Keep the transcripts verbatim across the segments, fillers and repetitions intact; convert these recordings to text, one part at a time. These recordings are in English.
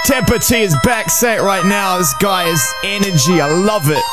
Tempa T is back set right now. This guy is energy. I love it.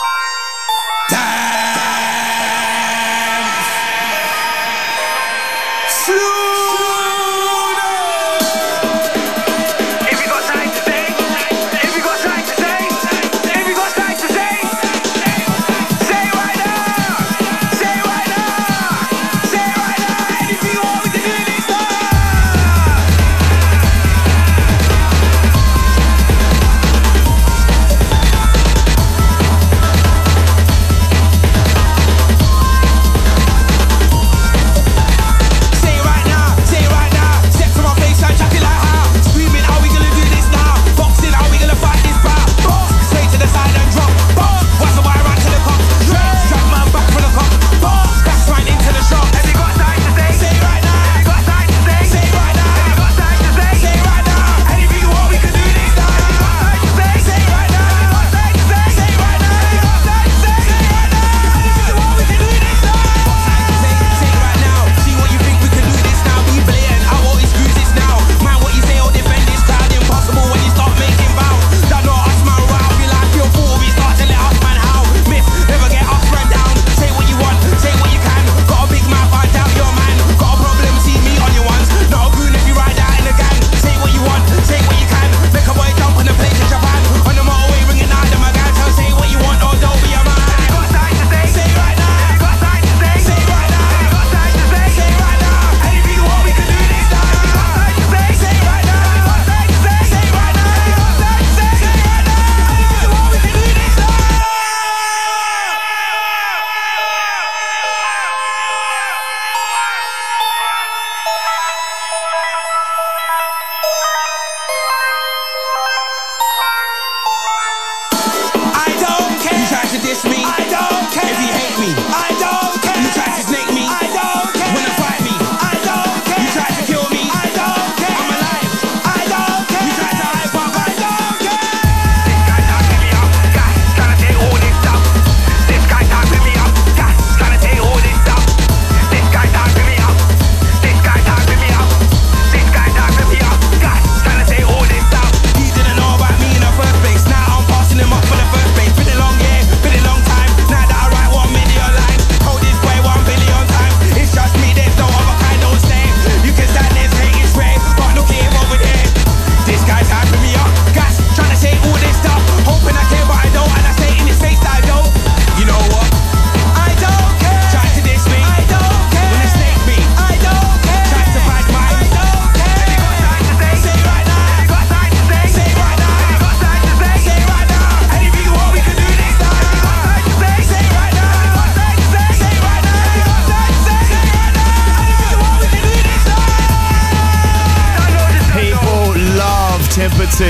Tempa T.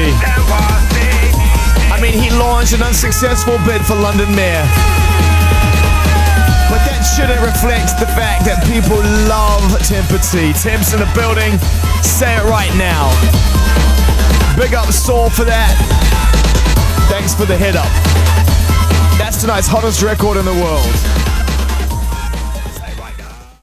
I mean, he launched an unsuccessful bid for London Mayor. But that shouldn't reflect the fact that people love Tempa T. Temps in the building, say it right now. Big up Saul for that. Thanks for the hit up. That's tonight's hottest record in the world.